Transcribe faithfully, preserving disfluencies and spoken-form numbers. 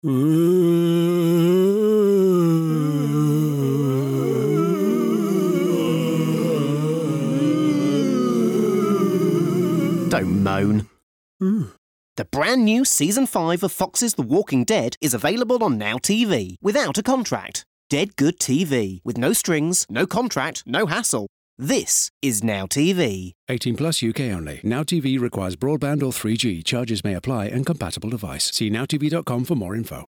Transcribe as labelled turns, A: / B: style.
A: Don't moan. The brand new Season five of Fox's The Walking Dead is available on Now T V, without a contract. Dead good T V, with no strings, no contract, no hassle. This is Now T V.
B: eighteen plus U K only. Now T V requires broadband or three G. Charges may apply and compatible device. See now t v dot com for more info.